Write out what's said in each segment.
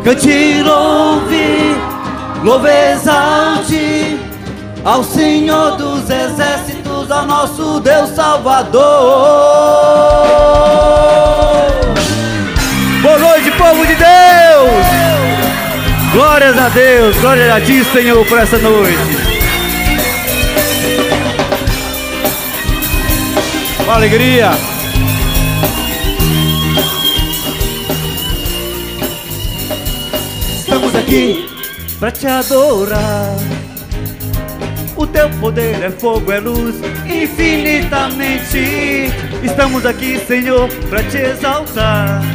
Cante, louve, louve, exalte ao Senhor dos exércitos, ao nosso Deus Salvador. Boa noite, povo de Deus! Glórias a Deus, glória a Ti, Senhor, por essa noite. Com alegria. Estamos aqui pra Te adorar. O Teu poder é fogo, é luz, infinitamente. Estamos aqui, Senhor, pra Te exaltar.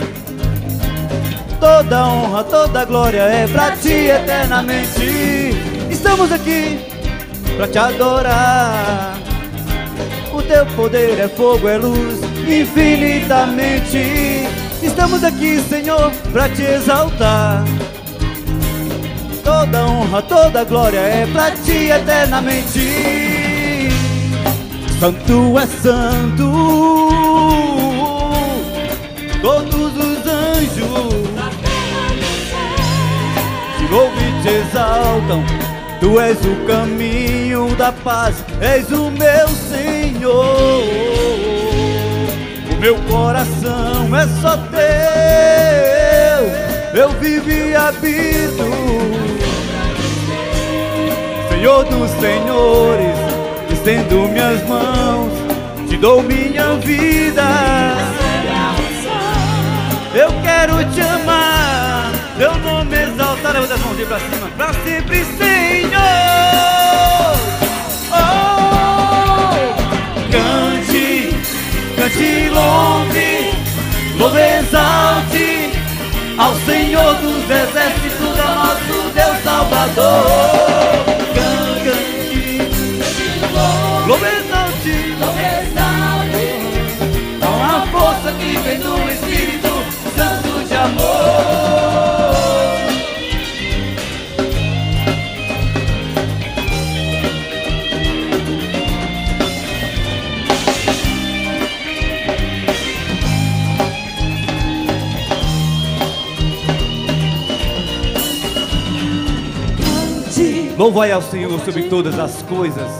Toda honra, toda glória é pra Ti eternamente. Estamos aqui pra Te adorar. O Teu poder é fogo, é luz, infinitamente. Estamos aqui, Senhor, pra Te exaltar. Toda honra, toda glória é pra Ti eternamente. Santo é santo, todos os anjos Te louvam e Te exaltam. Tu és o caminho da paz, és o meu Senhor. O meu coração é só Teu, eu vivo e habito. Senhor dos senhores, estendo minhas mãos, Te dou minha vida. Eu quero Te amar, Teu nome exaltar. Levanta as mãos pra cima, pra sempre, Senhor. Oh, cante, cante, louve, louve, exalte ao Senhor dos exércitos, ao nosso Deus Salvador. Cante, louve, exalte, com a força que vem do Espírito Santo de amor. Louvai ao Senhor sobre todas as coisas.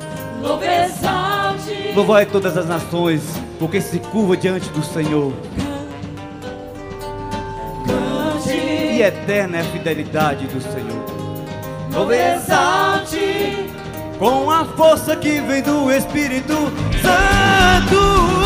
Louvai todas as nações, porque se curva diante do Senhor. E eterna é a fidelidade do Senhor. Louve, exalte com a força que vem do Espírito Santo.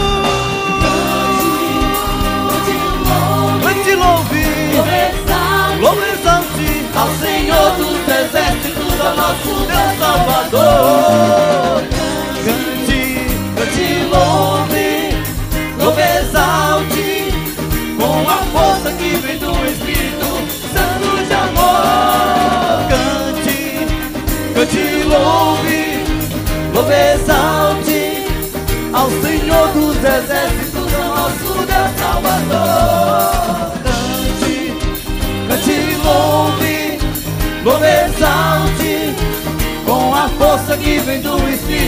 Cante, louve, louve, exalte ao Senhor dos exércitos, ao nosso Deus Salvador. Cante, cante, louve, louve, exalte com a força que vem do Espírito Santo de amor. Cante, cante, louve, louve, exalte ao Senhor dos exércitos, ao nosso Deus Salvador. Cante, cante, louve, louve, exalte com a força que vem do Espírito